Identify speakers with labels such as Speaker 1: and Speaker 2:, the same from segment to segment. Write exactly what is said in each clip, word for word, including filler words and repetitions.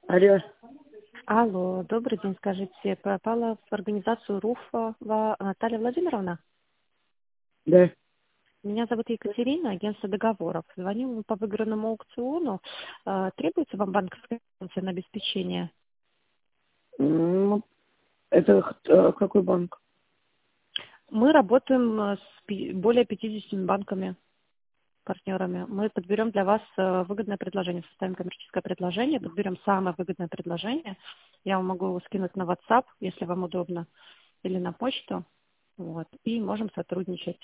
Speaker 1: Алло,
Speaker 2: Алло, добрый день, скажите, попала в организацию РУФа Ва- Наталья Владимировна?
Speaker 1: да.
Speaker 2: Меня зовут Екатерина, агентство договоров. Звоню по выигранному аукциону. Э, Требуется вам банковская гарантия на обеспечение?
Speaker 1: Ну, это х- э, какой банк?
Speaker 2: Мы работаем э, с пи- более пятидесятью банками, партнерами. Мы подберем для вас э, выгодное предложение, составим коммерческое предложение, подберем самое выгодное предложение. Я вам могу его скинуть на WhatsApp, если вам удобно, или на почту. Вот, и можем сотрудничать.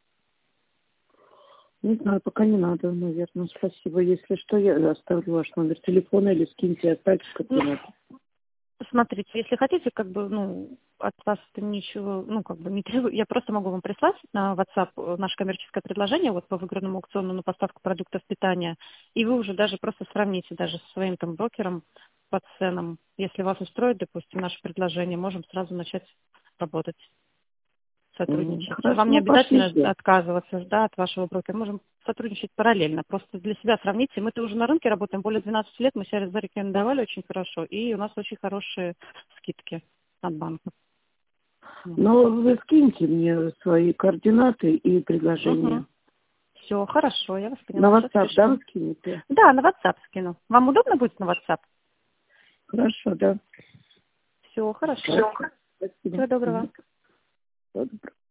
Speaker 1: Не знаю, пока не надо, наверное. Спасибо. Если что, я оставлю ваш номер телефона или скиньте, оставьте
Speaker 2: Ну,
Speaker 1: координаты.
Speaker 2: смотрите, если хотите, как бы, ну, от вас это ничего, ну, как бы не требую. Я просто могу вам прислать на WhatsApp э, наше коммерческое предложение вот по выигранному аукциону на поставку продуктов питания, и вы уже даже просто сравните даже со своим там брокером по ценам. Если вас устроит, допустим, наше предложение, можем сразу начать работать,
Speaker 1: М,
Speaker 2: сотрудничать.
Speaker 1: Хорошо,
Speaker 2: Вам не
Speaker 1: ну
Speaker 2: обязательно
Speaker 1: пошлите.
Speaker 2: отказываться, да, от вашего брокера. Можем сотрудничать параллельно. Просто для себя сравните. Мы-то уже на рынке работаем более двенадцати лет, мы себя зарекомендовали очень хорошо, и у нас очень хорошие скидки от банков. Вот.
Speaker 1: Но вы скиньте мне свои координаты и
Speaker 2: Угу.
Speaker 1: предложения.
Speaker 2: Все, хорошо, я вас
Speaker 1: На
Speaker 2: поняла. Сейчас
Speaker 1: WhatsApp, да,
Speaker 2: пришлю.
Speaker 1: вы скинете?
Speaker 2: Да, на WhatsApp скину. Вам удобно будет на WhatsApp?
Speaker 1: Хорошо, да.
Speaker 2: Все, хорошо.
Speaker 1: Хорошо. Спасибо.
Speaker 2: Всего доброго.
Speaker 1: Мгм. Всего доброго.